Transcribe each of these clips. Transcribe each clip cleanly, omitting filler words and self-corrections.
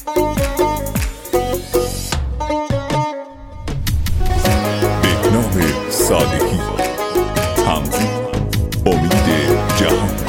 بهنام صالحی. تنظیم امید جهان.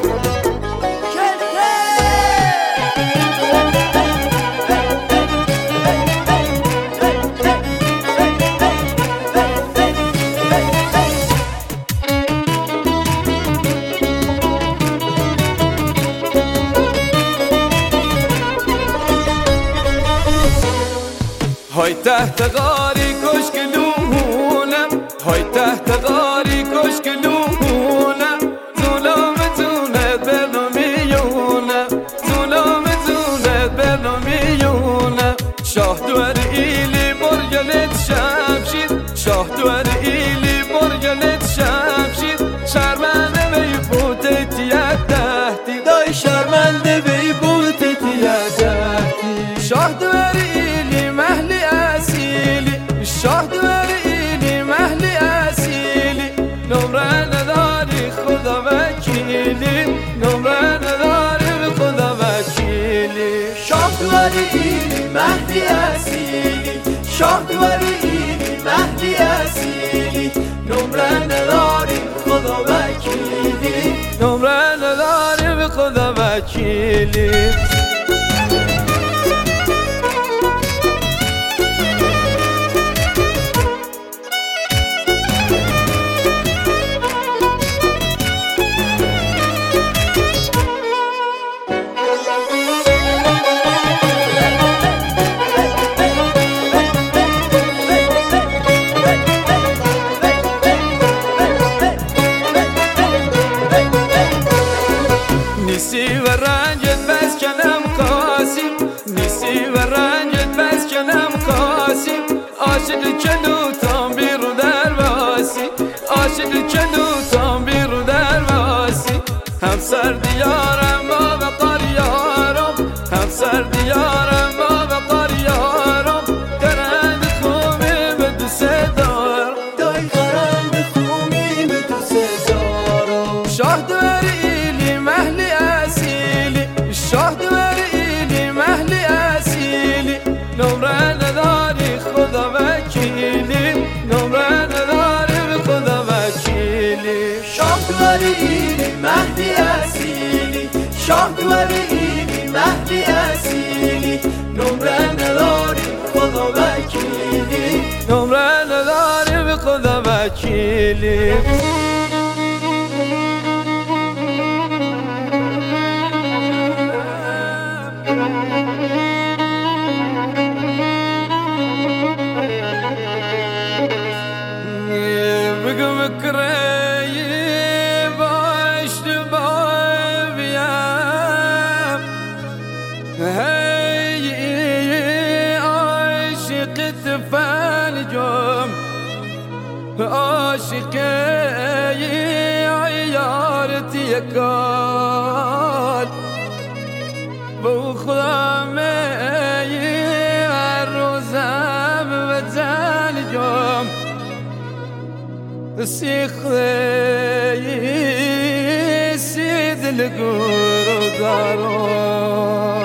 های تحت غاری کشکلونم، های تحت غاری کشکلونم، ظلامتونت برنمیونم، ظلامتونت برنمیونم. شاه دوار ایلی برگلت شمشید، شاه دوار ایلی برگلت شمشید. شرمنده بی بوتت یدهتی، دای شرمنده بی بوتت یدهتی. شاه دوار ایلی محلی اصیلی، شاه دوار ایلی محلی اصیلی. نمره نداری خدا وکیلی، نمره نداری به خدا وکیلی. شاه دوار ایلی محلی اصیلی، شاه دوار ایلی محلی اصیلی. نمره نداری خدا وکیلی، نمره نداری به خدا وکیلی. نیسی و رنجت بس کنم قاسیم، نیسی و رنجت بس کنم قاسیم. عاشق کلوتان بیرو درواسی، عاشق کلوتان بیرو درواسی. همسر دیارم با وقار یارم، همسر دیارم با وقار یارم. قرند خوبی به دوست دارم، دای قرند خوبی به دوست دارم. شاه دوار ایلی محلی اصیلی، شاه دوار ایلی محلی اصیلی. نمره نداری خدا وکیلی، نمره نداری به خدا وکیلی. شاه دوار ایلی محلی اصیلی، شاه دوار ایلی محلی اصیلی. نمره نداری خدا وکیلی، نمره نداری به خدا وکیلی. بگو بکری باش دو بیم، هی عاشقت فلجم، عاشق عیارت یکال. بو خودم هر روزم و زلجم، سیخی سید لگور دارم.